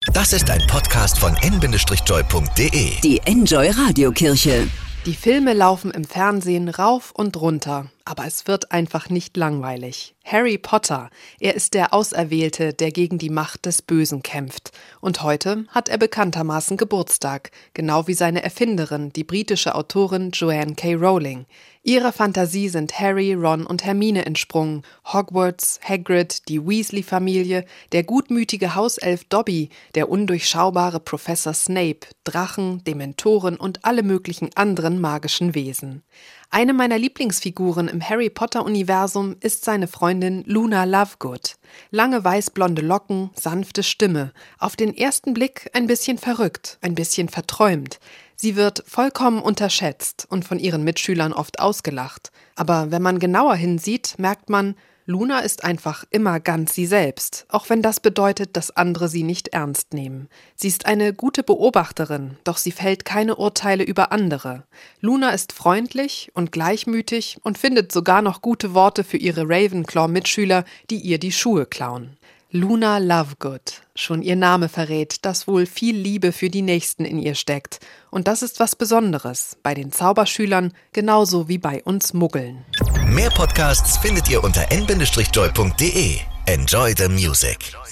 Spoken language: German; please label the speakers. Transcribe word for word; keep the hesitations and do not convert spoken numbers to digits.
Speaker 1: Das ist ein Podcast von en Bindestrich-joy punkt de.
Speaker 2: Die Enjoy Radiokirche.
Speaker 3: Die Filme laufen im Fernsehen rauf und runter, aber es wird einfach nicht langweilig. Harry Potter, er ist der Auserwählte, der gegen die Macht des Bösen kämpft. Und heute hat er bekanntermaßen Geburtstag, genau wie seine Erfinderin, die britische Autorin Joanne K. Rowling. Ihrer Fantasie sind Harry, Ron und Hermine entsprungen. Hogwarts, Hagrid, die Weasley-Familie, der gutmütige Hauself Dobby, der undurchschaubare Professor Snape, Drachen, Dementoren und alle möglichen anderen magischen Wesen. Eine meiner Lieblingsfiguren im Harry-Potter-Universum ist seine Freundin Luna Lovegood. Lange weißblonde Locken, sanfte Stimme, auf den ersten Blick ein bisschen verrückt, ein bisschen verträumt. Sie wird vollkommen unterschätzt und von ihren Mitschülern oft ausgelacht. Aber wenn man genauer hinsieht, merkt man, Luna ist einfach immer ganz sie selbst, auch wenn das bedeutet, dass andere sie nicht ernst nehmen. Sie ist eine gute Beobachterin, doch sie fällt keine Urteile über andere. Luna ist freundlich und gleichmütig und findet sogar noch gute Worte für ihre Ravenclaw-Mitschüler, die ihr die Schuhe klauen. Luna Lovegood. Schon ihr Name verrät, dass wohl viel Liebe für die Nächsten in ihr steckt. Und das ist was Besonderes, bei den Zauberschülern genauso wie bei uns Muggeln.
Speaker 1: Mehr Podcasts findet ihr unter en Bindestrich-joy punkt de. Enjoy the music.